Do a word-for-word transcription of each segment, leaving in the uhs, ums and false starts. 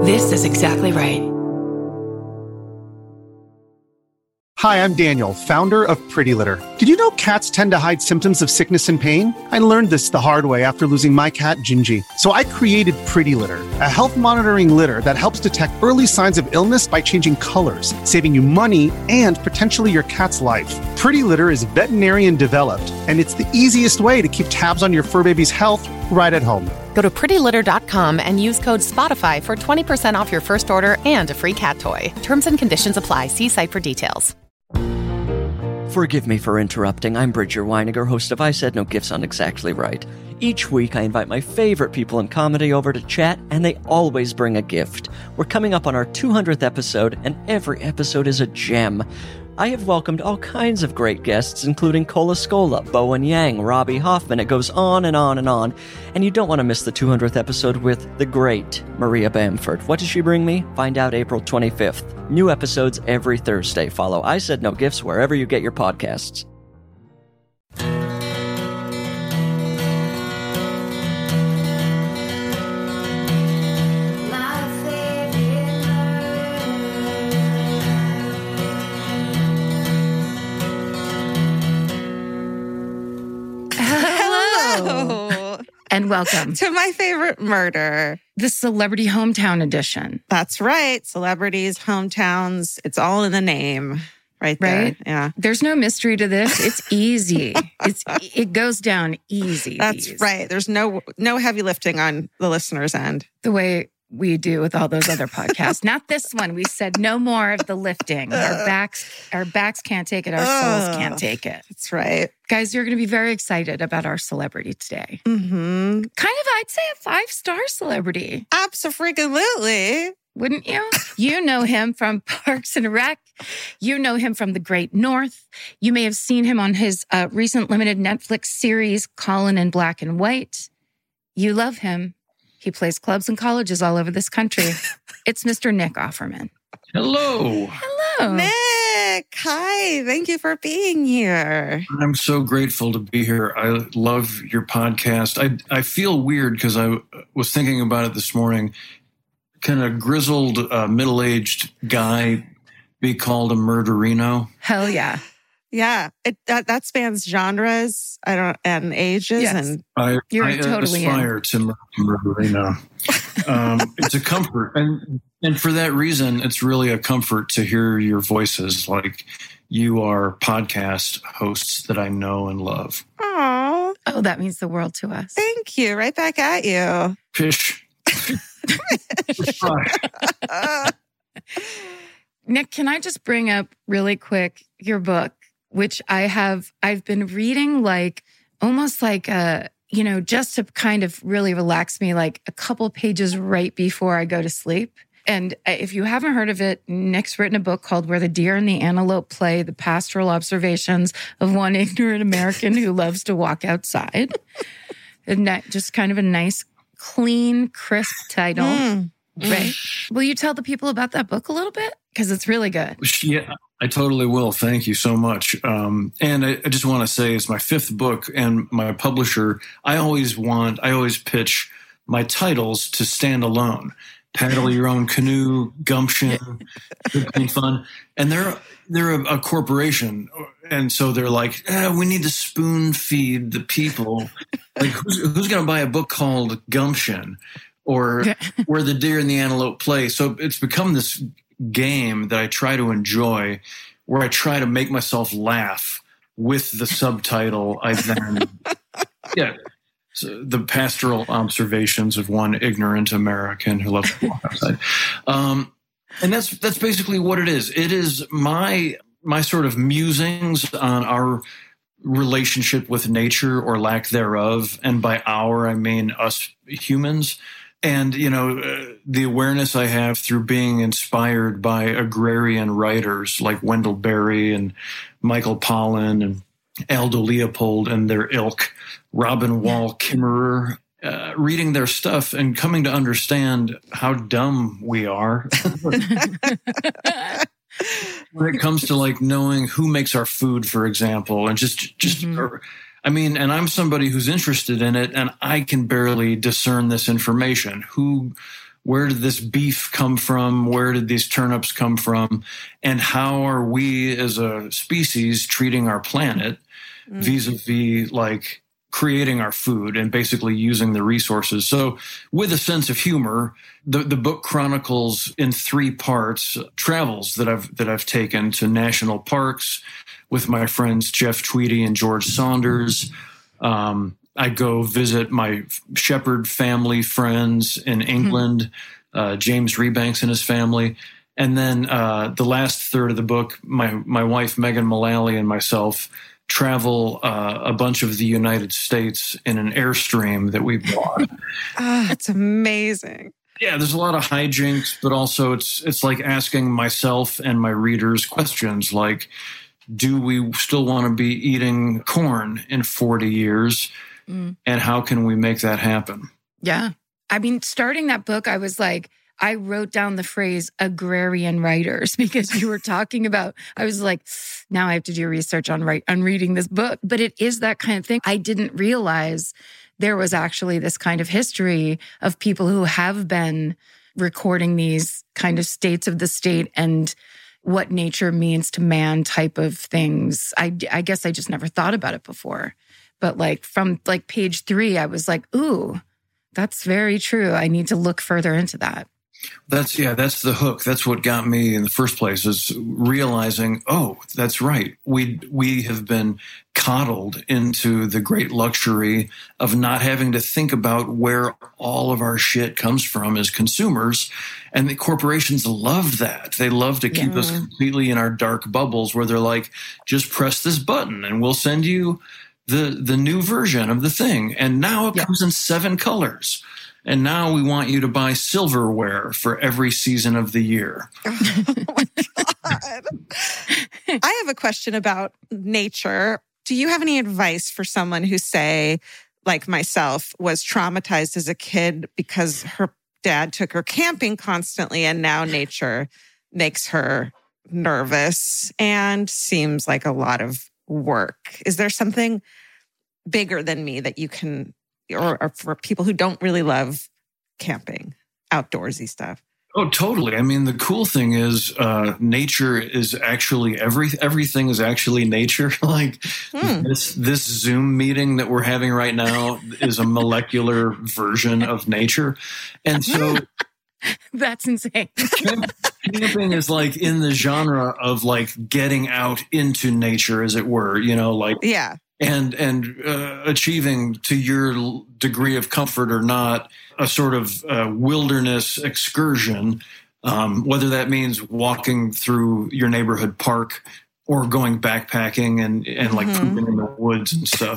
This is exactly right. Hi, I'm Daniel, founder of Pretty Litter. Did you know cats tend to hide symptoms of sickness and pain? I learned this the hard way after losing my cat, Gingy. So I created Pretty Litter, a health monitoring litter that helps detect early signs of illness by changing colors, saving you money and potentially your cat's life. Pretty Litter is veterinarian developed, and it's the easiest way to keep tabs on your fur baby's health right at home. Go to pretty litter dot com and use code SPOTIFY for twenty percent off your first order and a free cat toy. Terms and conditions apply. See site for details. Forgive me for interrupting. I'm Bridger Weiniger, host of I Said No Gifts on Exactly Right. Each week, I invite my favorite people in comedy over to chat, and they always bring a gift. We're coming up on our two hundredth episode, and every episode is a gem. I have welcomed all kinds of great guests, including Cola Scola, Bowen Yang, Robbie Hoffman. It goes on and on and on. And you don't want to miss the two hundredth episode with the great Maria Bamford. What does she bring me? Find out April twenty-fifth. New episodes every Thursday. Follow I Said No Gifts wherever you get your podcasts. And welcome to my favorite murder, the Celebrity Hometown Edition. That's right. Celebrities, hometowns, it's all in the name right there. Right? Yeah. There's no mystery to this. It's easy. it's It goes down easy. That's these. right. There's no no heavy lifting on the listener's end. The way we do with all those other podcasts. Not this one. We said no more of the lifting. Our backs, our backs can't take it. Our souls can't take it. That's right. Guys, you're going to be very excited about our celebrity today. Mm-hmm. Kind of, I'd say a five-star celebrity. Abso-freaking-lutely. Wouldn't you? You know him from Parks and Rec. You know him from The Great North. You may have seen him on his uh, recent limited Netflix series, Colin in Black and White. You love him. He plays clubs and colleges all over this country. It's Mister Nick Offerman. Hello. Hello. Nick, hi. Thank you for being here. I'm so grateful to be here. I love your podcast. I I feel weird because I was thinking about it this morning. Can a grizzled, uh, middle-aged guy be called a murderino? Hell yeah. Yeah, it that, that spans genres, I don't and ages, Yes. and I, You're I totally aspire to murderino. um, it's a comfort, and and for that reason, it's really a comfort to hear your voices. Like you are podcast hosts that I know and love. oh, Oh, that means the world to us. thank you. Right back at you. Fish. Nick, can I just bring up really quick your book, which I have, I've been reading like almost like a, you know, just to kind of really relax me, like a couple pages right before I go to sleep. And if you haven't heard of it, Nick's written a book called Where the Deer and the Antelope Play, the Pastoral Observations of One Ignorant American Who Loves to Walk Outside. And that just kind of a nice, clean, crisp title. Mm. Right? Will you tell the people about that book a little bit? Because it's really good. Yeah, I totally will. Thank you so much. Um, and I, I just want to say it's my fifth book, and my publisher, I always want, I always pitch my titles to stand alone. Paddle Your Own Canoe, Gumption, Good Fun. And they're they're a, a corporation. And so they're like, eh, we need to spoon feed the people. Like, who's, who's going to buy a book called Gumption or Where the Deer and the Antelope Play? So it's become this game that I try to enjoy, where I try to make myself laugh with the subtitle. I then, yeah. So the pastoral observations of one ignorant American who loves to walk outside. Um, and that's that's basically what it is. It is my my sort of musings on our relationship with nature or lack thereof. And by our, I mean us humans. And, you know, uh, the awareness I have through being inspired by agrarian writers like Wendell Berry and Michael Pollan and Aldo Leopold and their ilk, Robin Wall Kimmerer, uh, reading their stuff and coming to understand how dumb we are when it comes to like knowing who makes our food, for example, and just, just, mm-hmm. or, I mean, and I'm somebody who's interested in it, and I can barely discern this information. Who, where did this beef come from? Where did these turnips come from? And how are we as a species treating our planet mm. vis-a-vis like creating our food and basically using the resources? So with a sense of humor, the, the book chronicles in three parts travels that I've, that I've taken to national parks with my friends Jeff Tweedy and George Saunders. Um, I go visit my shepherd family friends in England, mm-hmm. uh, James Rebanks and his family. And then uh, the last third of the book, my, my wife, Megan Mullally, and myself travel uh, a bunch of the United States in an Airstream that we bought. Oh, that's amazing. Yeah, there's a lot of hijinks, but also it's it's like asking myself and my readers questions like, do we still want to be eating corn in forty years? Mm. And how can we make that happen? Yeah. I mean, starting that book, I was like, I wrote down the phrase agrarian writers because you were talking about, I was like, now I have to do research on, write, on reading this book. But it is that kind of thing. I didn't realize there was actually this kind of history of people who have been recording these kind of states of the state and what nature means to man type of things. I, I guess I just never thought about it before. But like from like page three, I was like, ooh, that's very true. I need to look further into that. That's, yeah, that's the hook. That's what got me in the first place, is realizing, oh, that's right. We, we have been coddled into the great luxury of not having to think about where all of our shit comes from as consumers. And the corporations love that. They love to keep yeah. us completely in our dark bubbles where they're like, just press this button and we'll send you the the new version of the thing. And now it yeah. comes in seven colors. And now we want you to buy silverware for every season of the year. Oh my God. I have a question about nature. Do you have any advice for someone who, say, like myself, was traumatized as a kid because her dad took her camping constantly and now nature makes her nervous and seems like a lot of work? Is there something bigger than me that you can, or, or for people who don't really love camping, outdoorsy stuff? Oh, totally. I mean, the cool thing is uh, nature is actually every everything is actually nature. Like hmm. this this Zoom meeting that we're having right now is a molecular version of nature. And so that's insane. Camping is like in the genre of like getting out into nature, as it were, you know, like, yeah. And, and uh, achieving, to your degree of comfort or not, a sort of uh, wilderness excursion, um, whether that means walking through your neighborhood park or going backpacking and, and like mm-hmm. pooping in the woods and stuff.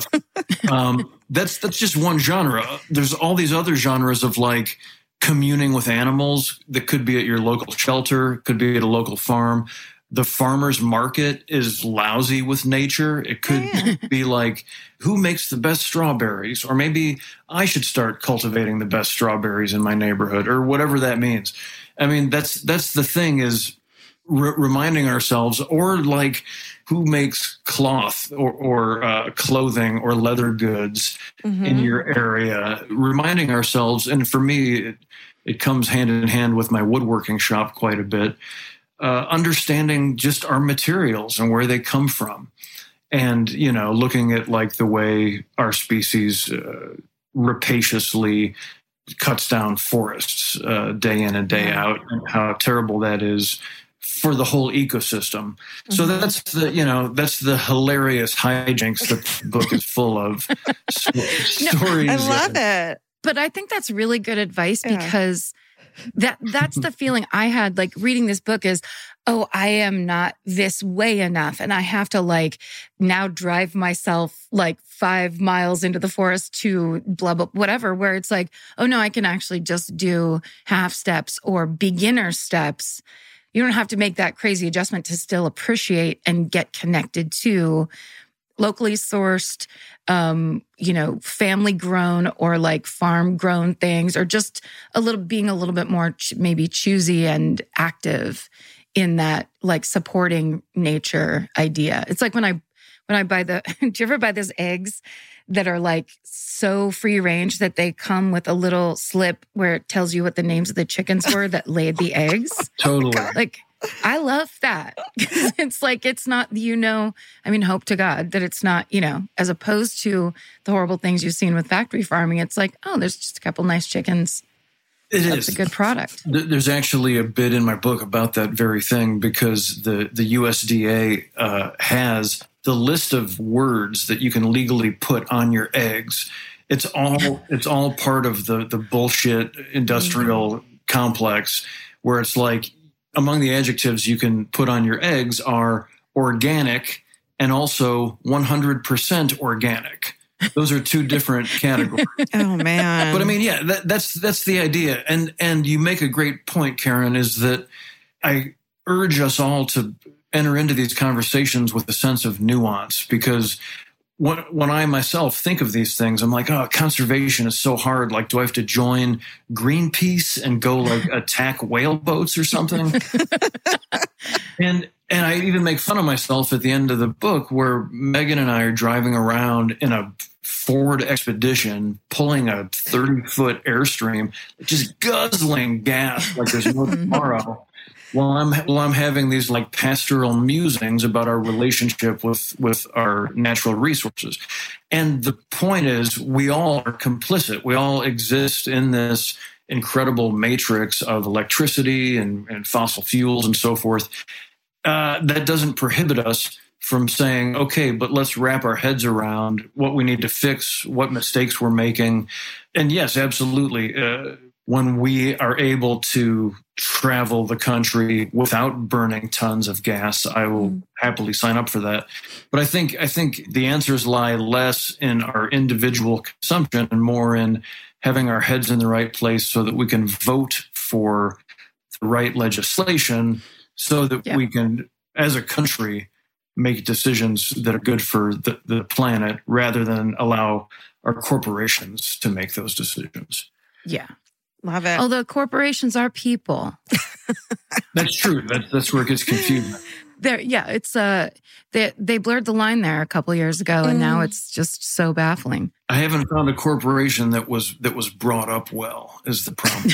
um, that's, that's just one genre. There's all these other genres of like communing with animals that could be at your local shelter, could be at a local farm. The farmer's market is lousy with nature. It could yeah. be like, who makes the best strawberries? Or maybe I should start cultivating the best strawberries in my neighborhood, or whatever that means. I mean, that's that's the thing, is re- reminding ourselves, or like, who makes cloth or, or uh, clothing or leather goods mm-hmm. in your area? Reminding ourselves, and for me, it, it comes hand in hand with my woodworking shop quite a bit. Uh, understanding just our materials and where they come from. And, you know, looking at like the way our species uh, rapaciously cuts down forests uh, day in and day out, and how terrible that is for the whole ecosystem. Mm-hmm. So that's the, you know, that's the hilarious hijinks that the book is full of. Stories. No, I love it. But I think that's really good advice yeah. because That that's the feeling I had like reading this book is, oh, I am not this way enough. And I have to like now drive myself like five miles into the forest to blah, blah, whatever, where it's like, oh no, I can actually just do half steps or beginner steps. You don't have to make that crazy adjustment to still appreciate and get connected to locally sourced, um, you know, family grown or like farm grown things, or just a little, being a little bit more ch- maybe choosy and active in that like supporting nature idea. It's like when I, when I buy the, do you ever buy those eggs that are like so free range that they come with a little slip where it tells you what the names of the chickens were that laid the eggs. Totally. Like, I love that. It's like, it's not, you know, I mean, hope to God that it's not, you know, as opposed to the horrible things you've seen with factory farming. It's like, oh, there's just a couple nice chickens. It That's is a good product. There's actually a bit in my book about that very thing, because the, the U S D A uh, has the list of words that you can legally put on your eggs. It's all it's all part of the the bullshit industrial mm-hmm. complex, where it's like, among the adjectives you can put on your eggs are organic and also one hundred percent organic. Those are two different categories. Oh, man. But I mean, yeah, that, that's that's the idea. And and you make a great point, Karen, is that I urge us all to enter into these conversations with a sense of nuance, because when, when I myself think of these things, I'm like, oh, conservation is so hard. Like, do I have to join Greenpeace and go like attack whale boats or something? and and I even make fun of myself at the end of the book, where Megan and I are driving around in a Ford Expedition, pulling a thirty-foot Airstream, just guzzling gas like there's no tomorrow. While I'm while I'm having these like pastoral musings about our relationship with with our natural resources. And the point is, we all are complicit. We all exist in this incredible matrix of electricity and, and fossil fuels and so forth. Uh, that doesn't prohibit us from saying, okay, but let's wrap our heads around what we need to fix, what mistakes we're making. And yes, absolutely. Uh, when we are able to travel the country without burning tons of gas, I will mm. happily sign up for that. But I think I think the answers lie less in our individual consumption and more in having our heads in the right place so that we can vote for the right legislation, so that yeah. we can, as a country, make decisions that are good for the, the planet, rather than allow our corporations to make those decisions. Yeah. Love it. Although corporations are people. That's true. That's that's where it gets confusing. There, yeah, it's uh, they they blurred the line there a couple years ago, and mm. now it's just so baffling. I haven't found a corporation that was that was brought up well. Is the problem?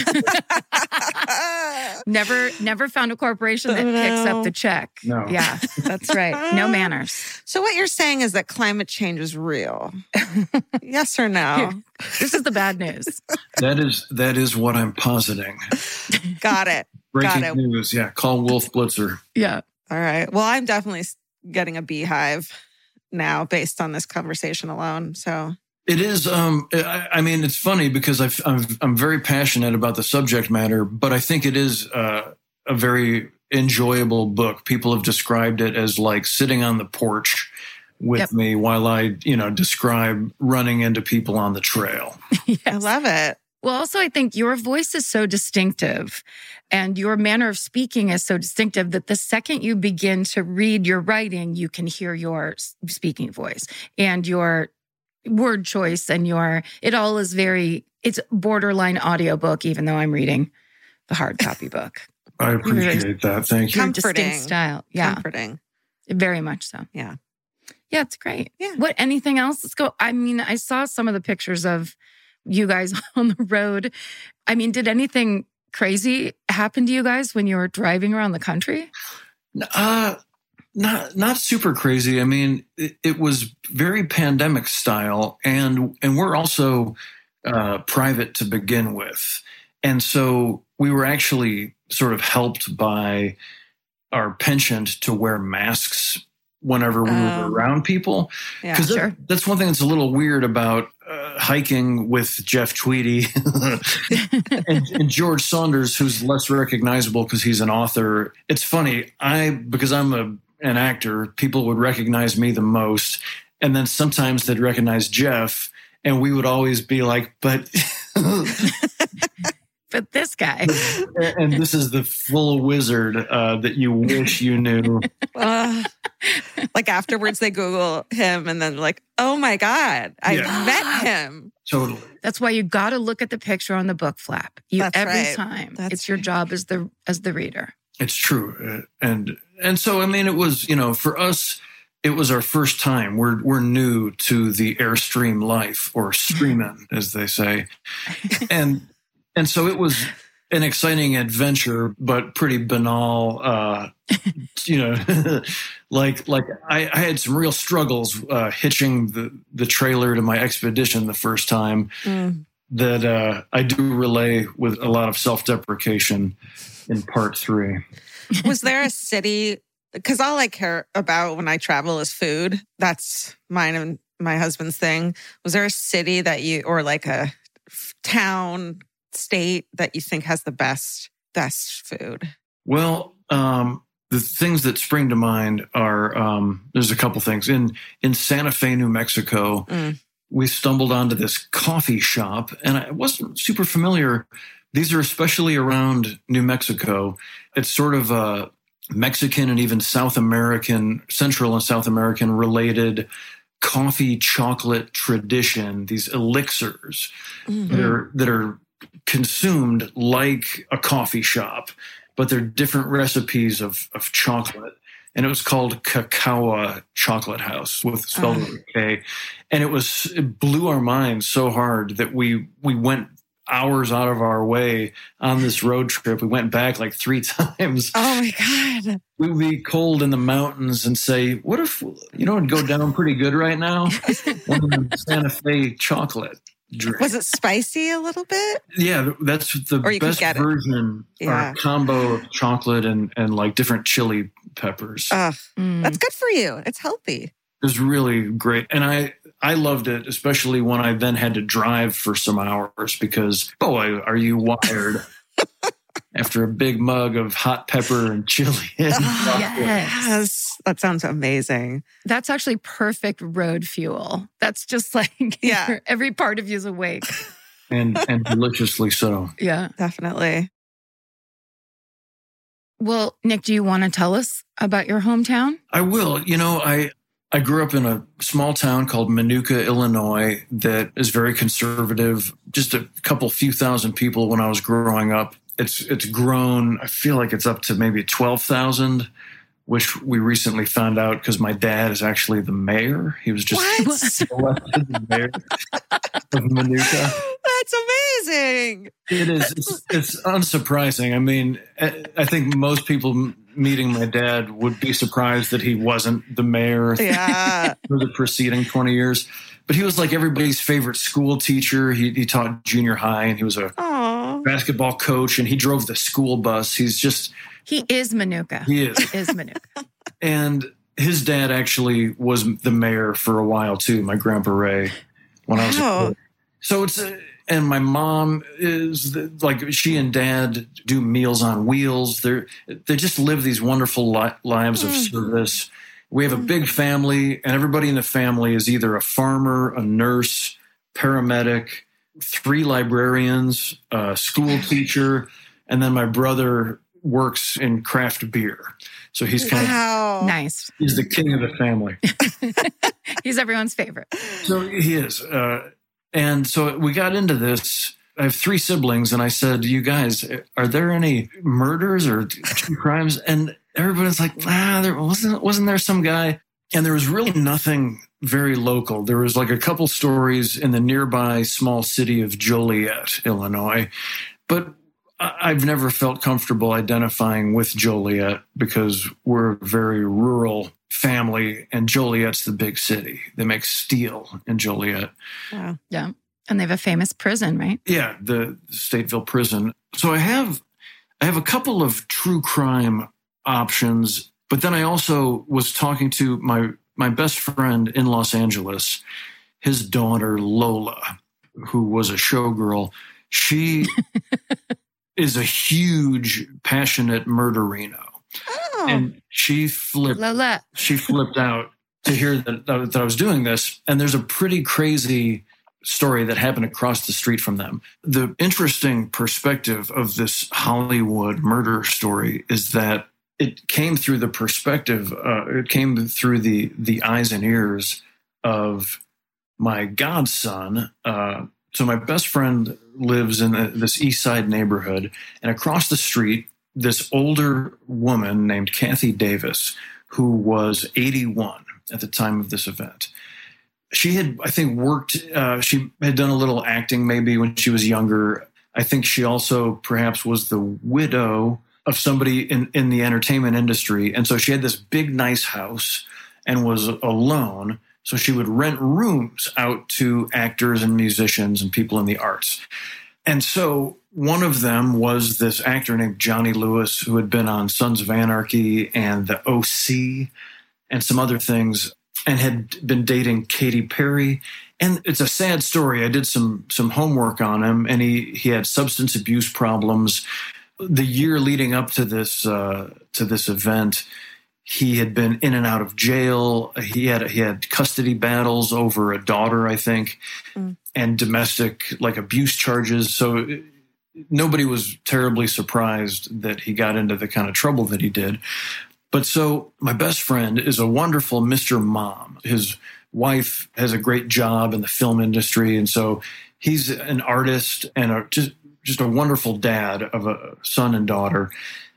never, never found a corporation that oh, no. picks up the check. No. Yeah, that's right. No manners. So what you're saying is that climate change is real? Yes or no? Here, this is the bad news. That is that is what I'm positing. Got it. Breaking Got it. news. Yeah, call Wolf Blitzer. Yeah. All right. Well, I'm definitely getting a beehive now based on this conversation alone. So it is. Um, I, I mean, it's funny because I've, I'm I'm very passionate about the subject matter, but I think it is uh, a very enjoyable book. People have described it as like sitting on the porch with yep. me while I, you know, describe running into people on the trail. Yes. I love it. Well, also, I think your voice is so distinctive and your manner of speaking is so distinctive that the second you begin to read your writing, you can hear your speaking voice and your word choice and your, it all is very, it's borderline audiobook, even though I'm reading the hard copy book. I appreciate that. Thank you. Your distinct style. Yeah. Comforting. Very much so. Yeah. Yeah, it's great. Yeah. What, anything else? Let's go. I mean, I saw some of the pictures of you guys on the road. I mean, did anything crazy happen to you guys when you were driving around the country? Uh, not not super crazy. I mean, it, it was very pandemic style, and and we're also uh, private to begin with, and so we were actually sort of helped by our penchant to wear masks whenever we um, were around people. Yeah, Because sure. that, that's one thing that's a little weird about uh, hiking with Jeff Tweedy and, and George Saunders, who's less recognizable because he's an author. It's funny. I, because I'm a, an actor, people would recognize me the most. And then sometimes they'd recognize Jeff, and we would always be like, but... But this guy. And this is the full wizard uh, that you wish you knew. Uh, like afterwards they Google him and then like, oh my God, I Yeah. met him. Totally. That's why you got to look at the picture on the book flap. You That's every right. time. That's it's your right. job as the as the reader. It's true. Uh, and and so, I mean, it was, you know, for us, it was our first time. We're we're new to the Airstream life, or streamin', as they say, and and so it was an exciting adventure, but pretty banal. Uh, you know, like like I, I had some real struggles uh, hitching the the trailer to my Expedition the first time. Mm. That uh, I do relay with a lot of self-deprecation in part three. Was there a city? Because all I care about when I travel is food. That's mine and my husband's thing. Was there a city that you, or like a town, state that you think has the best, best food? Well, um, the things that spring to mind are, um, there's a couple things. In, in Santa Fe, New Mexico, mm. we stumbled onto this coffee shop, and I wasn't super familiar. These are especially around New Mexico. It's sort of a Mexican and even South American, Central and South American related coffee chocolate tradition, these elixirs mm-hmm. that are that are consumed like a coffee shop, but they're different recipes of, of chocolate. And it was called Cacao Chocolate House, with spelled with a K. And it was it blew our minds so hard that we we went hours out of our way on this road trip. We went back like three times. Oh my God. We would be cold in the mountains and say, what if, you know, it'd go down pretty good right now? One Santa Fe chocolate drink. Was it spicy a little bit? Yeah, that's the best version, yeah. or combo of chocolate and, and like different chili peppers. Ugh, mm. That's good for you. It's healthy. It was really great. And I, I loved it, especially when I then had to drive for some hours because, boy, are you wired after a big mug of hot pepper and chili. And oh, yes. That sounds amazing. That's actually perfect road fuel. That's just like yeah. every part of you is awake. And, and deliciously so. Yeah. Definitely. Well, Nick, do you want to tell us about your hometown? I will. You know, I... I grew up in a small town called Minooka, Illinois, that is very conservative. Just a couple few thousand people when I was growing up. It's it's grown. I feel like it's up to maybe twelve thousand, which we recently found out because my dad is actually the mayor. He was just elected the mayor of Minooka. That's amazing. It is. It's, it's unsurprising. I mean, I think most people meeting my dad would be surprised that he wasn't the mayor yeah. for the preceding twenty years. But he was like everybody's favorite school teacher. He, he taught junior high, and he was a Aww. basketball coach, and he drove the school bus. He's just... He is Minooka. He is. He is Minooka. And his dad actually was the mayor for a while, too, my Grandpa Ray, when wow. I was a kid. So it's... Uh, and my mom is the, like, she and dad do Meals on Wheels. They're, they just live these wonderful li- lives of service. We have a big family, and everybody in the family is either a farmer, a nurse, paramedic, three librarians, a school teacher, and then my brother works in craft beer. So he's kind wow. of nice. He's the king of the family. He's everyone's favorite. So he is. Uh, And so we got into this. I have three siblings, and I said, you guys, are there any murders or true crimes? And everybody's like, ah, there wasn't, wasn't there some guy? And there was really nothing very local. There was like a couple stories in the nearby small city of Joliet, Illinois. But I've never felt comfortable identifying with Joliet because we're a very rural family, and Joliet's the big city. They make steel in Joliet. Wow. Yeah. And they have a famous prison, right? Yeah, the Stateville prison. So I have I have a couple of true crime options, but then I also was talking to my my best friend in Los Angeles, his daughter Lola, who was a showgirl. She is a huge, passionate murderino. Oh. And she flipped Lola. She flipped out to hear that, that I was doing this. And there's a pretty crazy story that happened across the street from them. The interesting perspective of this Hollywood murder story is that it came through the perspective, uh, it came through the the eyes and ears of my godson. Uh, so my best friend lives in a, this East Side neighborhood, and across the street, this older woman named Kathy Davis, who was eighty-one. at the time of this event. She had, I think, worked, uh, she had done a little acting maybe when she was younger. I think she also perhaps was the widow of somebody in, in the entertainment industry. And so she had this big, nice house and was alone. So she would rent rooms out to actors and musicians and people in the arts. And so one of them was this actor named Johnny Lewis, who had been on Sons of Anarchy and The O C and some other things, and had been dating Katy Perry. And it's a sad story. I did some some homework on him, and he he had substance abuse problems. The year leading up to this uh, to this event, he had been in and out of jail. He had he had custody battles over a daughter, I think, mm. and domestic like abuse charges. So nobody was terribly surprised that he got into the kind of trouble that he did. But so my best friend is a wonderful Mister Mom. His wife has a great job in the film industry. And so he's an artist and a, just, just a wonderful dad of a son and daughter.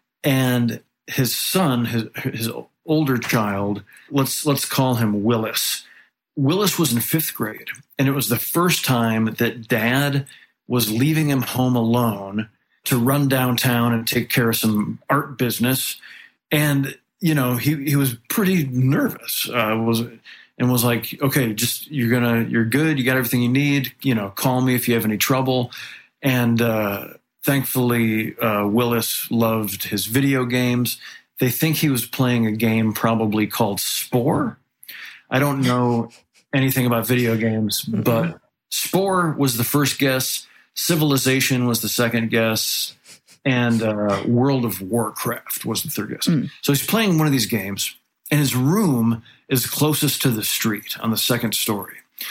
And his son, his, his older child, let's, let's call him Willis. Willis was in fifth grade. And it was the first time that dad was leaving him home alone to run downtown and take care of some art business. And you know, he, he was pretty nervous, uh, was, and was like, okay, just, you're gonna, you're good. You got everything you need, you know, call me if you have any trouble. And, uh, thankfully, uh, Willis loved his video games. They think he was playing a game probably called Spore. I don't know anything about video games, mm-hmm. but Spore was the first guess. Civilization was the second guess. And uh, World of Warcraft was the third guess. Mm. So he's playing one of these games, and his room is closest to the street on the second story.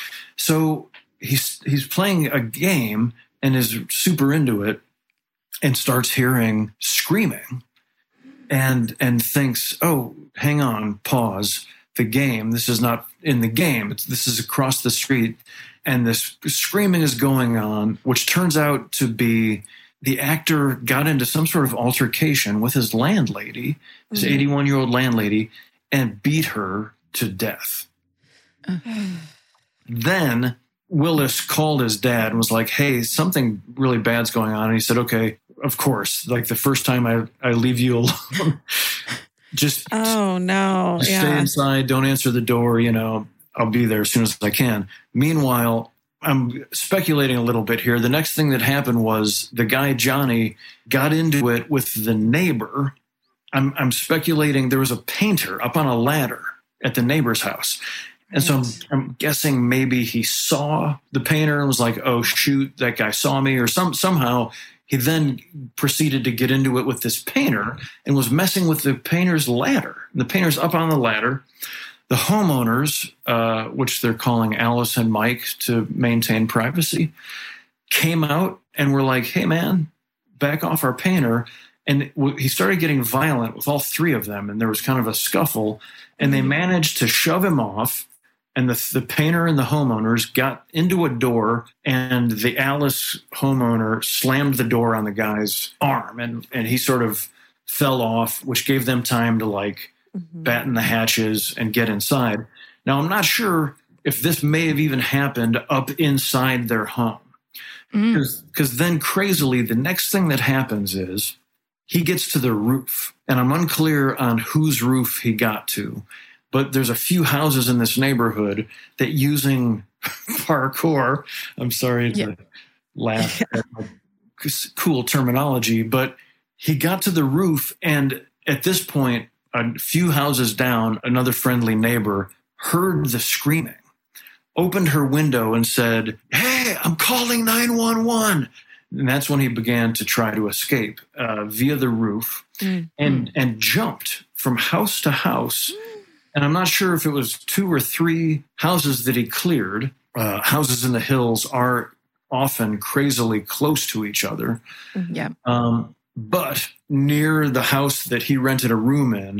So he's he's playing a game and is super into it, and starts hearing screaming, and and thinks, "Oh, hang on, pause the game. This is not in the game. It's, this is across the street, and this screaming is going on," which turns out to be the actor got into some sort of altercation with his landlady, his mm-hmm. eighty-one-year-old landlady, and beat her to death. Then Willis called his dad and was like, hey, something really bad's going on. And he said, okay, of course, like the first time I, I leave you alone, just, oh, no. just yeah. stay inside, don't answer the door, you know, I'll be there as soon as I can. Meanwhile, I'm speculating a little bit here. The next thing that happened was the guy, Johnny, got into it with the neighbor. I'm, I'm speculating there was a painter up on a ladder at the neighbor's house. And so I'm, I'm guessing maybe he saw the painter and was like, oh, shoot, that guy saw me. Or some somehow he then proceeded to get into it with this painter and was messing with the painter's ladder. And the painter's up on the ladder. The homeowners, uh, which they're calling Alice and Mike to maintain privacy, came out and were like, hey, man, back off our painter. And he started getting violent with all three of them. And there was kind of a scuffle. And they managed to shove him off. And the, the painter and the homeowners got into a door. And the Alice homeowner slammed the door on the guy's arm. And, and he sort of fell off, which gave them time to like, Mm-hmm. batten the hatches and get inside. Now, I'm not sure if this may have even happened up inside their home. Because mm. then crazily, the next thing that happens is he gets to the roof. And I'm unclear on whose roof he got to. But there's a few houses in this neighborhood that using parkour, I'm sorry to yeah. laugh yeah. at my cool terminology, but he got to the roof. And at this point, a few houses down, another friendly neighbor heard the screaming, opened her window and said, hey, I'm calling nine one one. And that's when he began to try to escape uh, via the roof mm-hmm. and, and jumped from house to house. And I'm not sure if it was two or three houses that he cleared. Uh, houses in the hills are often crazily close to each other. Mm-hmm. Yeah. Um, But near the house that he rented a room in,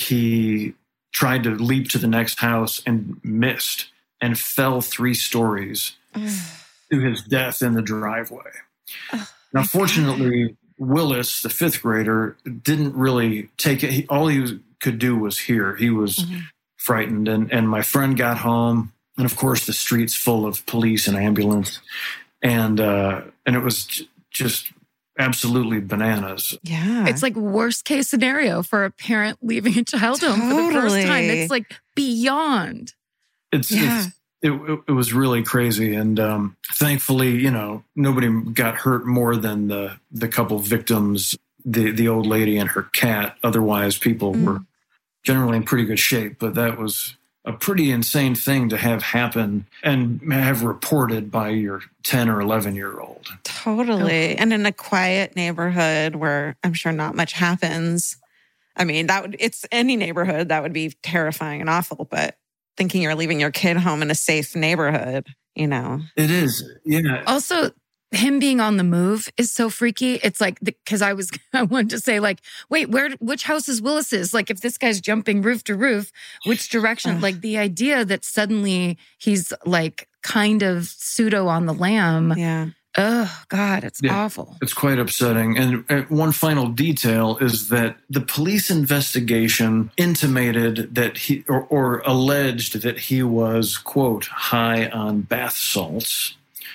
he tried to leap to the next house and missed and fell three stories to his death in the driveway. Oh, now, fortunately, Willis, the fifth grader, didn't really take it. He, all he was, could do was hear. He was mm-hmm. frightened. And, and my friend got home, and of course the street's full of police and ambulance. And, uh, and it was j- just absolutely bananas. Yeah. It's like worst case scenario for a parent leaving a child home for the first Totally. time. It's like beyond. It's, Yeah. it's it, it, it was really crazy. And um, thankfully, you know, nobody got hurt more than the, the couple victims, the, the old lady and her cat. Otherwise, people Mm. were generally in pretty good shape. But that was a pretty insane thing to have happen and have reported by your ten or eleven year old. Totally. And in a quiet neighborhood where I'm sure not much happens. I mean, that would, it's any neighborhood that would be terrifying and awful, but thinking you're leaving your kid home in a safe neighborhood, you know. It is. Yeah. Also, him being on the move is so freaky. It's like, because I was, I wanted to say like, wait, where, which house is Willis's? Like if this guy's jumping roof to roof, which direction? Ugh. Like the idea that suddenly he's like kind of pseudo on the lam. Yeah. Oh God, it's Yeah. awful. It's quite upsetting. And uh, one final detail is that the police investigation intimated that he, or, or alleged that he was, quote, high on bath salts,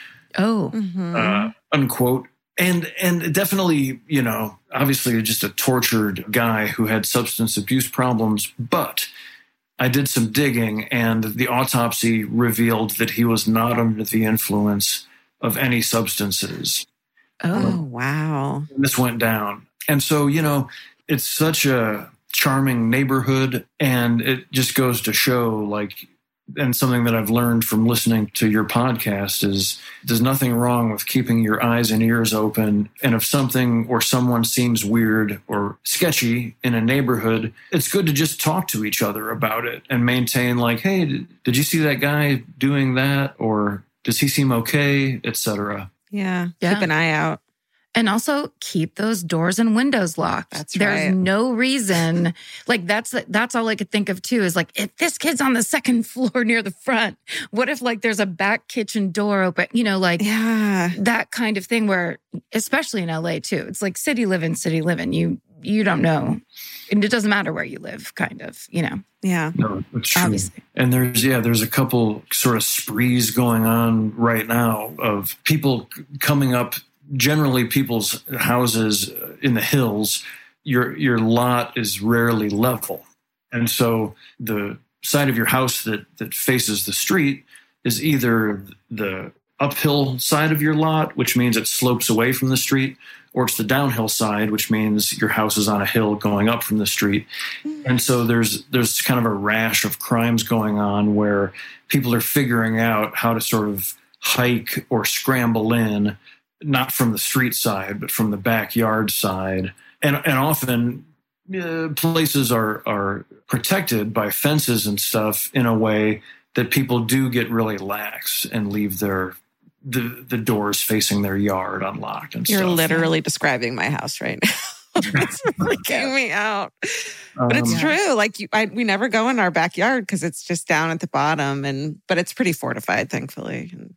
Oh, Mhm. uh, unquote. And, and definitely, you know, obviously just a tortured guy who had substance abuse problems. But I did some digging, and the autopsy revealed that he was not under the influence of any substances. Oh, oh, wow. This went down. And so, you know, it's such a charming neighborhood, and it just goes to show, like, and something that I've learned from listening to your podcast is there's nothing wrong with keeping your eyes and ears open. And if something or someone seems weird or sketchy in a neighborhood, it's good to just talk to each other about it and maintain like, hey, did, did you see that guy doing that? Or does he seem okay, et cetera? Yeah. Yeah. Keep an eye out. and also keep those doors and windows locked. That's There's right. no reason. Like that's that's all I could think of too. Is like if this kid's on the second floor near the front, what if like there's a back kitchen door open? You know, like Yeah. that kind of thing. Where especially in L A too, it's like city living, city living. You you don't know, and it doesn't matter where you live. Kind of, you know. Yeah. No, it's true. Obviously. And there's, yeah, there's a couple sort of sprees going on right now of people coming up, generally people's houses in the hills. Your, your lot is rarely level. And so the side of your house that, that faces the street is either the uphill side of your lot, which means it slopes away from the street, or it's the downhill side, which means your house is on a hill going up from the street. And so there's there's kind of a rash of crimes going on where people are figuring out how to sort of hike or scramble in, not from the street side, but from the backyard side. And and often uh, places are are protected by fences and stuff in a way that people do get really lax and leave their the the doors facing their yard unlocked and You're stuff. literally describing my house right now. It's freaking me out. But it's Um, true. Like you, I, we never go in our backyard because it's just down at the bottom, and but it's pretty fortified, thankfully. And,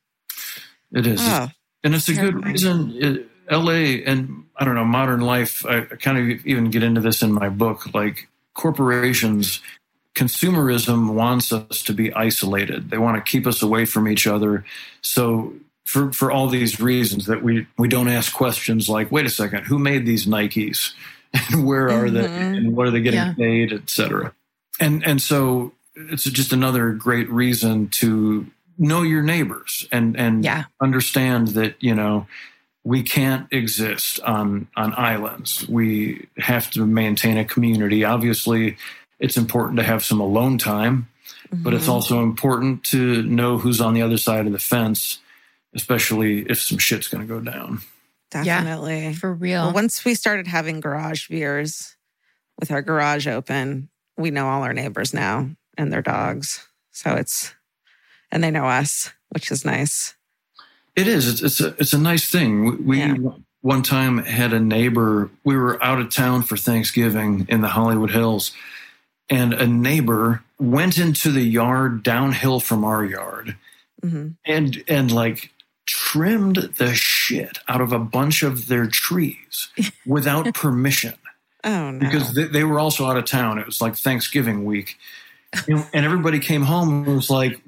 It is. oh, And it's a good terrifying. reason. It, L A and I don't know, modern life, I, I kind of even get into this in my book, like corporations, consumerism wants us to be isolated. They want to keep us away from each other. So for, for all these reasons that we, we don't ask questions like, wait a second, who made these Nikes? And where are they? Mhm. And what are they getting Yeah. paid, et cetera? And, and so it's just another great reason to know your neighbors and, and Yeah. understand that, you know, we can't exist on, on islands. We have to maintain a community. Obviously, it's important to have some alone time, but it's mhm. also important to know who's on the other side of the fence, especially if some shit's going to go down. Definitely. For real. Well, once we started having garage beers with our garage open, we know all our neighbors now and their dogs. So it's, and they know us, which is nice. It is. It's, it's a it's a nice thing. We, we Yeah. one time had a neighbor. We were out of town for Thanksgiving in the Hollywood Hills, and a neighbor went into the yard downhill from our yard, hmm and and like trimmed the shit out of a bunch of their trees without permission. Oh, no. Because they, they were also out of town. It was like Thanksgiving week. and, and everybody came home and was like,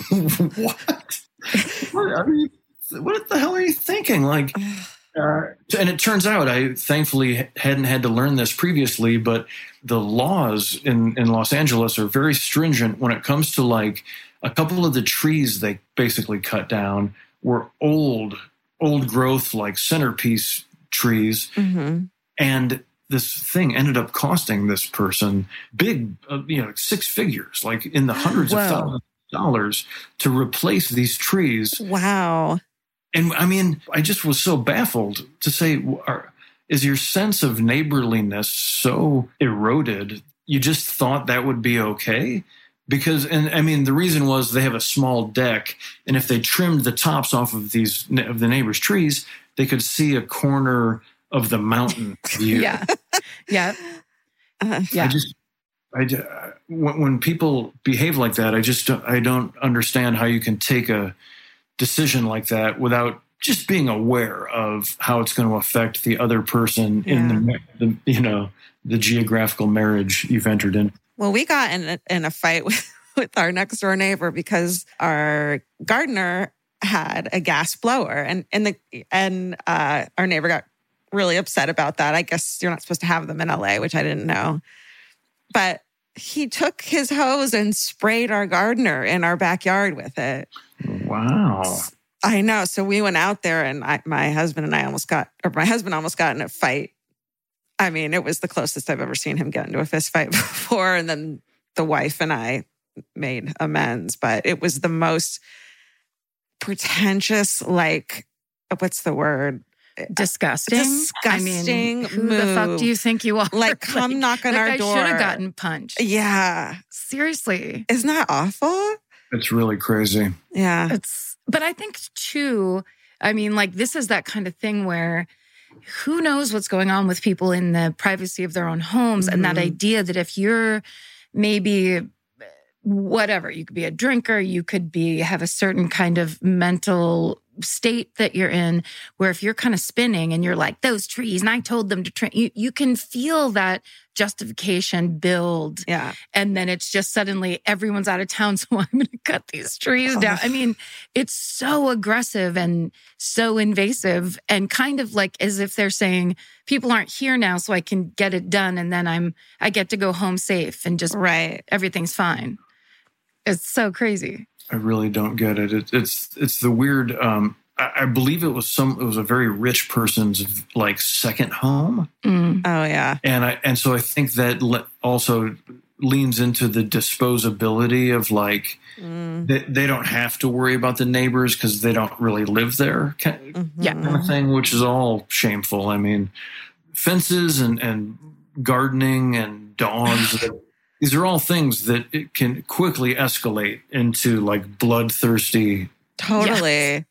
what? What, are you, what the hell are you thinking? Like, uh, and it turns out I thankfully hadn't had to learn this previously, but the laws in, in Los Angeles are very stringent when it comes to like a couple of the trees they basically cut down were old, old growth, like centerpiece trees. Mm-hmm. And this thing ended up costing this person big, uh, you know, six figures, like in the hundreds Whoa. of thousands of dollars to replace these trees. Wow. And I mean, I just was so baffled to say, are, is your sense of neighborliness so eroded? You just thought that would be okay? Because, and I mean, the reason was they have a small deck, and if they trimmed the tops off of these of the neighbors' trees, they could see a corner of the mountain view. Yeah. Yeah. Uh, Yeah. I just, I uh, when, when people behave like that, I just don't, I don't understand how you can take a decision like that without just being aware of how it's going to affect the other person Yeah. in the, the, you know, the geographical marriage you've entered in. Well, we got in a, in a fight with, with our next door neighbor because our gardener had a gas blower, and and the and uh, our neighbor got really upset about that. I guess you're not supposed to have them in L A, which I didn't know. But he took his hose and sprayed our gardener in our backyard with it. Wow. I know. So we went out there, and I, my husband and I almost got, or my husband almost got in a fight. I mean, it was the closest I've ever seen him get into a fist fight before. And then the wife and I made amends, but it was the most pretentious, like, what's the word? Disgusting. Disgusting I mean, who the fuck move. do you think you are? Like, come knock on like our I door. should have gotten punched. Yeah. Seriously. Isn't that awful? It's really crazy. Yeah. It's, but I think too, I mean, like this is that kind of thing where who knows what's going on with people in the privacy of their own homes. Mm-hmm. And that idea that if you're maybe whatever, you could be a drinker, you could be, have a certain kind of mental state that you're in, where if you're kind of spinning and you're like, those trees, and I told them to trim, you, you can feel that justification build. Yeah. And then it's just suddenly everyone's out of town, so I'm going to cut these trees down. I mean, it's so aggressive and so invasive, and kind of like as if they're saying, people aren't here now, so I can get it done, and then I'm I get to go home safe and just Right. everything's fine. It's so crazy. I really don't get it. it it's it's the weird. Um, I, I believe it was some. It was a very rich person's like second home, Mm. Oh, yeah. and I and so I think that le- also leans into the disposability of like Mm. they, they don't have to worry about the neighbors because they don't really live there, kind Mhm. Yeah. kind of thing, which is all shameful. I mean, fences and and gardening and dogs. These are all things that it can quickly escalate into like bloodthirsty. Totally.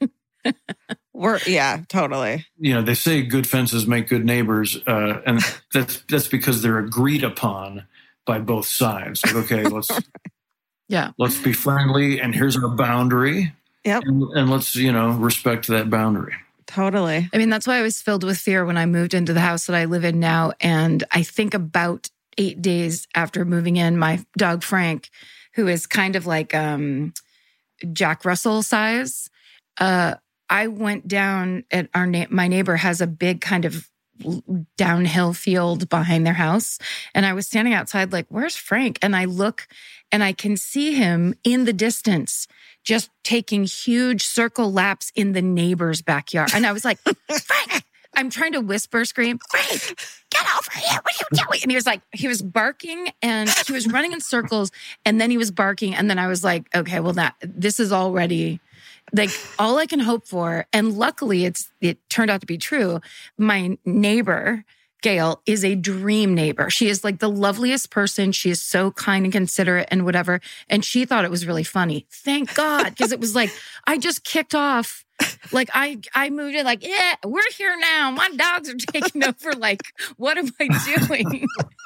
We're, yeah, totally. You know, they say good fences make good neighbors, uh, and that's that's because they're agreed upon by both sides. Like, okay, let's Yeah. let's be friendly, and here's our boundary. Yep. and, and let's you know respect that boundary. Totally. I mean, that's why I was filled with fear when I moved into the house that I live in now. And I think about eight days after moving in, my dog Frank, who is kind of like um, Jack Russell size, uh, I went down at our na- my neighbor has a big kind of downhill field behind their house. And I was standing outside like, where's Frank? And I look and I can see him in the distance, just taking huge circle laps in the neighbor's backyard. And I was like, Frank, I'm trying to whisper, scream, Frank, get over here. What are you doing? And he was like, he was barking and he was running in circles, and then he was barking. And then I was like, okay, well, that this is already like all I can hope for. And luckily it's, it turned out to be true. My neighbor, Gail, is a dream neighbor. She is like the loveliest person. She is so kind and considerate and whatever. And she thought it was really funny. Thank God. Because it was like, I just kicked off. Like I, I moved in like, yeah, we're here now. My dogs are taking over. Like, what am I doing?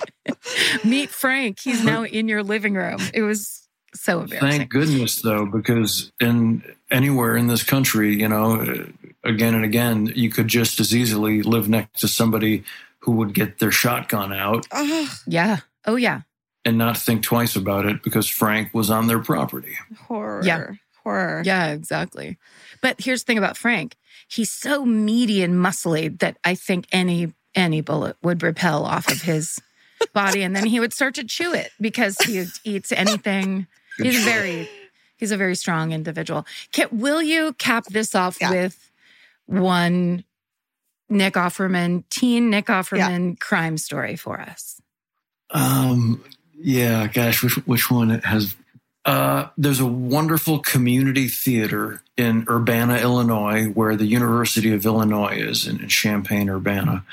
Meet Frank. He's now in your living room. It was so embarrassing. Thank goodness, though, because in anywhere in this country, you know, again and again, you could just as easily live next to somebody who would get their shotgun out. Oh, Yeah. Oh, yeah. and not think twice about it because Frank was on their property. Horror. Yeah. Horror. Yeah, exactly. But here's the thing about Frank. He's so meaty and muscly that I think any any bullet would repel off of his body. And then he would start to chew it because he eats anything. He's very, he's a very strong individual. Can, will you cap this off yeah. with one Nick Offerman, teen Nick Offerman yeah. crime story for us? Um, yeah, gosh, which, which one has... Uh, there's a wonderful community theater in Urbana, Illinois, where the University of Illinois is, in, in Champaign-Urbana.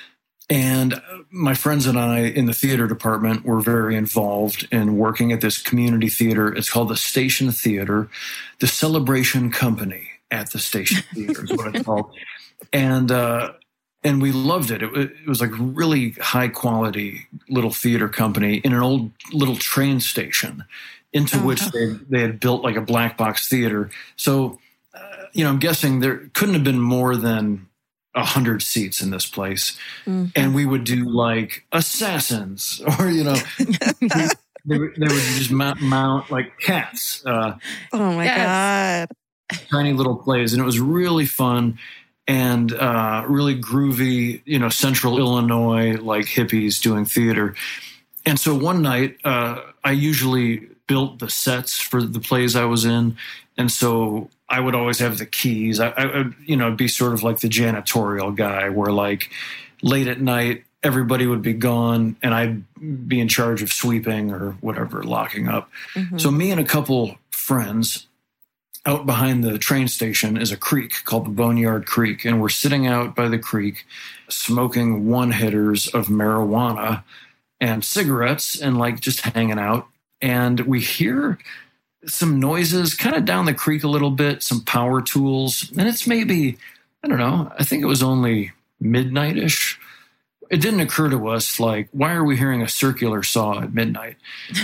And my friends and I in the theater department were very involved in working at this community theater. It's called the Station Theater, the Celebration Company at the Station Theater is what it's called. And, uh, and we loved it. it. It was like really high quality little theater company in an old little train station, into oh, which they, they had built like a black box theater. So, uh, you know, I'm guessing there couldn't have been more than a hundred seats in this place. Mm-hmm. And we would do like Assassins or, you know, they, they would just mount, mount like Cats. Uh, oh my yes. God. Tiny little plays. And it was really fun and uh, really groovy, you know, Central Illinois, like hippies doing theater. And so one night uh, I usually built the sets for the plays I was in. And so I would always have the keys. I, I would, you know, be sort of like the janitorial guy where like late at night, everybody would be gone and I'd be in charge of sweeping or whatever, locking up. Mm-hmm. So me and a couple friends out behind the train station is a creek called the Boneyard Creek. And we're sitting out by the creek smoking one hitters of marijuana and cigarettes and like just hanging out. And we hear some noises kind of down the creek a little bit, some power tools. And it's maybe, I don't know, I think it was only midnight-ish. It didn't occur to us, like, why are we hearing a circular saw at midnight?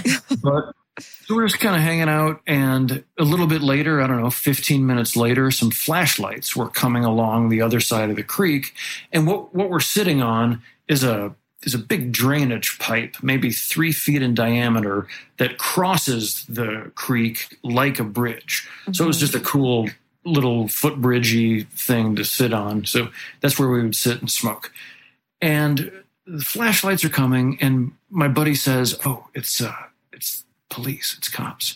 But so we're just kind of hanging out. And a little bit later, I don't know, fifteen minutes later, some flashlights were coming along the other side of the creek. And what, what we're sitting on is a is a big drainage pipe, maybe three feet in diameter, that crosses the creek like a bridge. Mm-hmm. So it was just a cool little footbridgey thing to sit on. So that's where we would sit and smoke. And the flashlights are coming, and my buddy says, "Oh, it's uh, it's police, it's cops."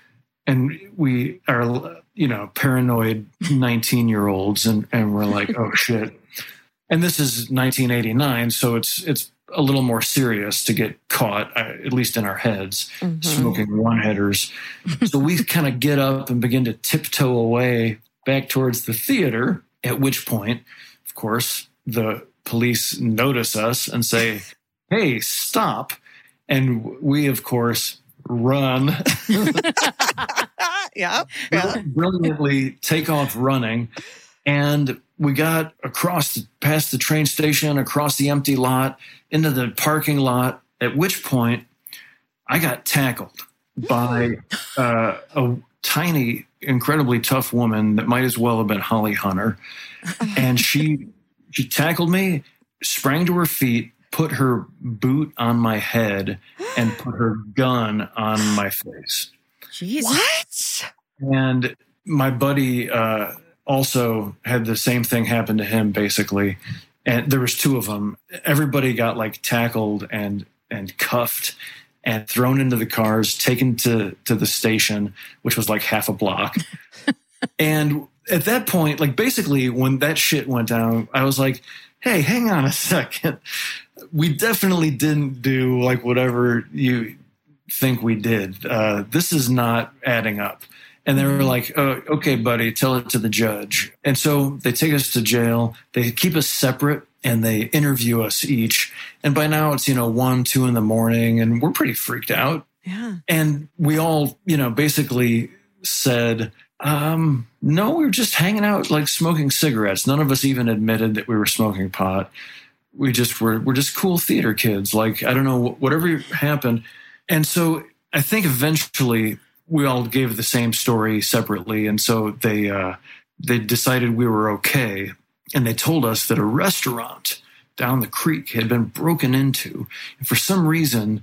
And we are, you know, paranoid nineteen-year-olds, and, and we're like, "Oh shit." And this is nineteen eighty-nine, so it's it's a little more serious to get caught, uh, at least in our heads, mm-hmm. smoking one-hitters. So we kind of get up and begin to tiptoe away back towards the theater, at which point, of course, the police notice us and say, "Hey, stop." And we, of course, run. yeah, yeah. Brilliantly take off running. And we got across, the, past the train station, across the empty lot, into the parking lot, at which point I got tackled by uh, a tiny, incredibly tough woman that might as well have been Holly Hunter. And she she tackled me, sprang to her feet, put her boot on my head, and put her gun on my face. Jeez. What? And my buddy... Uh, also had the same thing happen to him, basically. And there was two of them. Everybody got like tackled and and cuffed and thrown into the cars, taken to, to the station, which was like half a block. And at that point, like basically when that shit went down, I was like, hey, hang on a second. We definitely didn't do like whatever you think we did. Uh, this is not adding up. And they were like, oh, okay, buddy, tell it to the judge. And so they take us to jail. They keep us separate and they interview us each. And by now it's, you know, one, two in the morning and we're pretty freaked out. Yeah. And we all, you know, basically said, um, no, we were just hanging out, like smoking cigarettes. None of us even admitted that we were smoking pot. We just were, we're just cool theater kids. Like, I don't know, whatever happened. And so I think eventually we all gave the same story separately. And so they uh, they decided we were okay. And they told us that a restaurant down the creek had been broken into. And for some reason,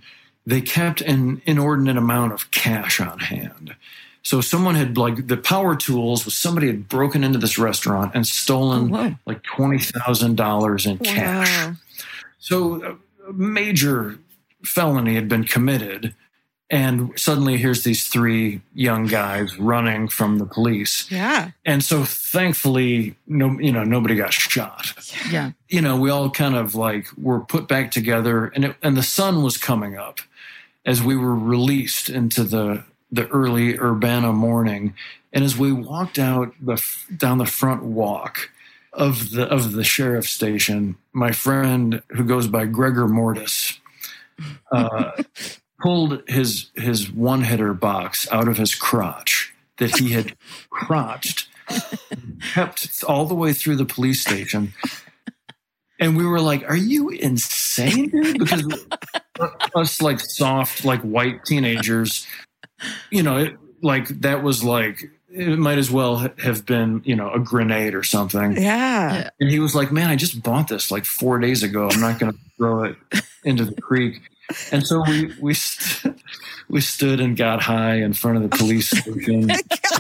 they kept an inordinate amount of cash on hand. So someone had, like, the power tools was somebody had broken into this restaurant and stolen Oh, wow. like twenty thousand dollars in cash. Wow. So a major felony had been committed. And suddenly here's these three young guys running from the police. Yeah. And so thankfully, no, you know, nobody got shot. Yeah. You know, we all kind of like were put back together, and it, and the sun was coming up as we were released into the the early Urbana morning. And as we walked out the down the front walk of the of the sheriff's station, my friend who goes by Gregor Mortis uh, pulled his his one hitter box out of his crotch that he had crotched, kept all the way through the police station. And we were like, "Are you insane, dude?" Because us like soft, like white teenagers, you know, it, like that was like, it might as well have been, you know, a grenade or something. Yeah. And he was like, "Man, I just bought this like four days ago. I'm not going to throw it into the creek." And so we we st- we stood and got high in front of the police station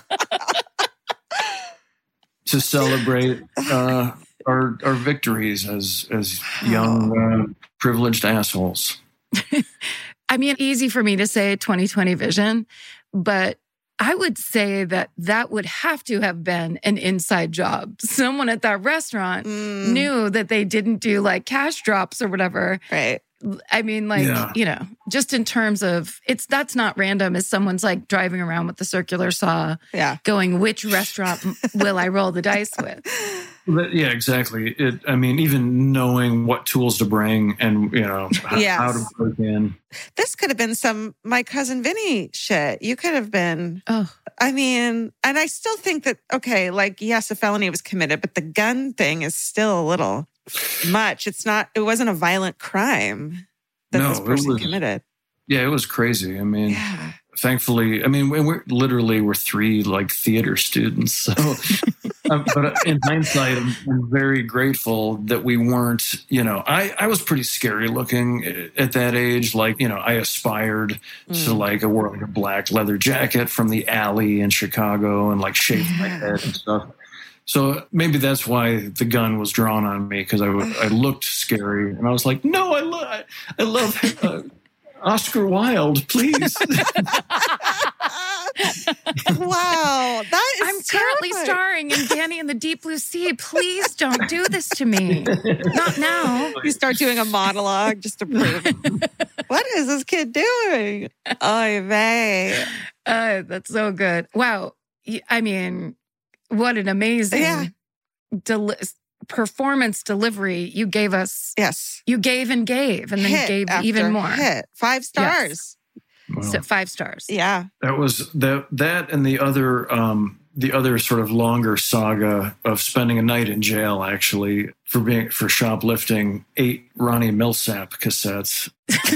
to celebrate uh, our our victories as as young uh, privileged assholes. I mean, easy for me to say twenty twenty vision, but I would say that that would have to have been an inside job. Someone at that restaurant Mm. knew that they didn't do like cash drops or whatever. Right. I mean, like, Yeah. you know, just in terms of it's that's not random as someone's like driving around with the circular saw Yeah. going, which restaurant will I roll the dice with? But yeah, exactly. It. I mean, even knowing what tools to bring and, you know, h- Yes. how to break in. This could have been some My Cousin Vinny shit. You could have been, Oh, I mean, and I still think that, okay, like, yes, a felony was committed, but the gun thing is still a little much. It's not, it wasn't a violent crime that No, this it person was- committed. Yeah, it was crazy. I mean, Yeah. thankfully, I mean, we- we're literally we're three like theater students. So, um, but in hindsight, I'm, I'm very grateful that we weren't. You know, I I was pretty scary looking at that age. Like, you know, I aspired to Mm. like I wore like a black leather jacket from the alley in Chicago and like shaved my head and stuff. So maybe that's why the gun was drawn on me, because I, w- I looked scary, and I was like, "No, I love, I love uh, Oscar Wilde, please." Wow. That is I'm currently terrifying. starring in Danny and the Deep Blue Sea. Please don't do this to me. Not now. You start doing a monologue just to prove what is this kid doing? Oy vey. Uh, that's so good. Wow. Y- I mean, what an amazing Yeah. deli- performance delivery you gave us. Yes. You gave and gave, and then Hit gave after even more. Hit. Five stars. Wow. So five stars. Yeah. That was that that and the other um the other sort of longer saga of spending a night in jail, actually, for being for shoplifting eight Ronnie Millsap cassettes.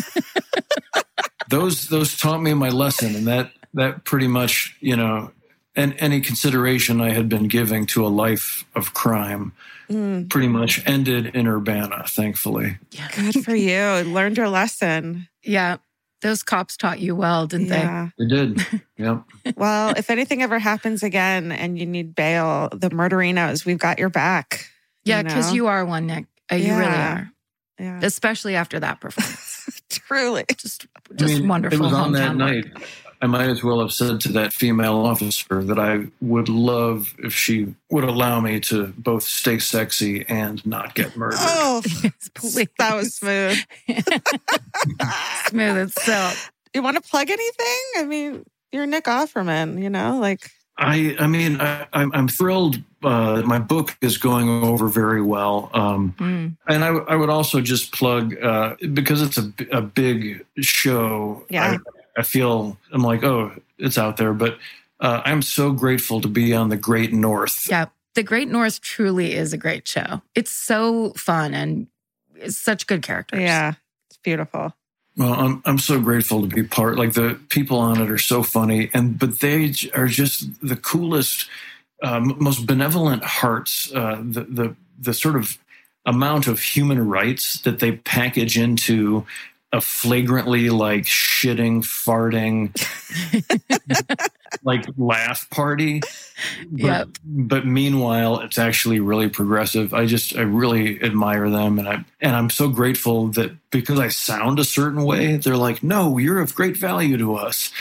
those those taught me my lesson, and that that pretty much, you know, and any consideration I had been giving to a life of crime Mm, pretty much ended in Urbana, thankfully. good for you. Learned your lesson. Yeah. Those cops taught you well, didn't Yeah. It did. Yep. Well, if anything ever happens again and you need bail, the Murderinos, we've got your back. they? Yeah, You because know? you are one, Nick. Uh, You really Yeah. are. Yeah. Especially after that performance. Truly. Just, just I mean, wonderful. It was on that hometown night. work. I might as well have said to that female officer that I would love if she would allow me to both stay sexy and not get murdered. Oh, Please. that was smooth. Smooth as silk. You want to plug anything? I mean, you're Nick Offerman, you know, like, I, I mean, I, I'm, I'm thrilled uh, that my book is going over very well. Um, Mm. and I, I would also just plug, uh, because it's a, a big show, Yeah. I, I feel, I'm like, oh, it's out there. But uh, I'm so grateful to be on the Great North. Yeah. The Great North truly is a great show. It's so fun and it's such good characters. yeah, it's beautiful. Well, I'm I'm so grateful to be part. Like, the people on it are so funny, and but they j- are just the coolest, um, most benevolent hearts. Uh, the the the sort of amount of human rights that they package into a flagrantly like shitting, farting, like laugh party. But, Yep. but meanwhile, it's actually really progressive. I just, I really admire them. And I, and I'm so grateful that because I sound a certain way, they're like, no, you're of great value to us.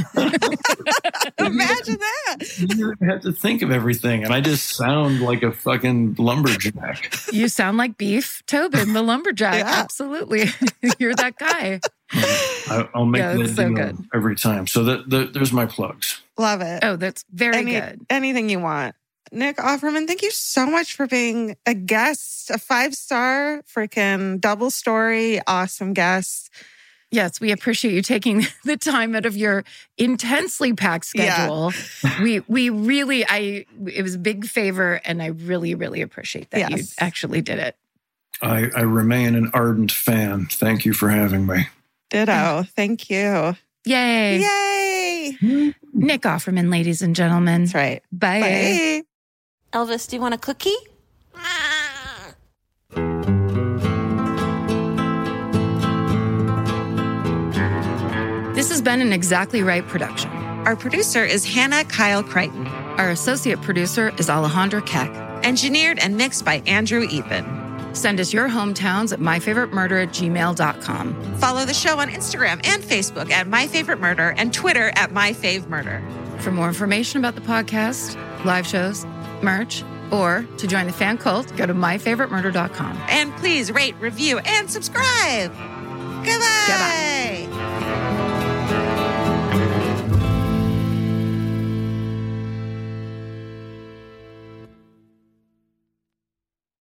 Imagine that. You have to think of everything. And I just sound like a fucking lumberjack. You sound like Beef Tobin, the lumberjack. Yeah. Absolutely. You're that guy. I, I'll make Yeah, that that's so deal good. every time. So that, that, there's my plugs. Love it. Oh, that's very Any- good. Anything you want. Nick Offerman, thank you so much for being a guest, a five-star freaking double story, awesome guest. Yes, we appreciate you taking the time out of your intensely packed schedule. Yeah. We we really, I it was a big favor, and I really, really appreciate that Yes. you actually did it. I, I remain an ardent fan. Thank you for having me. Ditto. Thank you. Yay. Yay. Nick Offerman, ladies and gentlemen. That's right. Bye. Bye. Elvis, do you want a cookie? This has been an Exactly Right production. Our producer is Hannah Kyle Crichton. Our associate producer is Alejandra Keck. Engineered and mixed by Andrew Eapen. Send us your hometowns at myfavoritemurder at gmail dot com. Follow the show on Instagram and Facebook at My Favorite Murder and Twitter at My Fave Murder. For more information about the podcast, live shows, merch, or to join the fan cult, go to my favorite murder dot com. And please rate, review, and subscribe. Goodbye.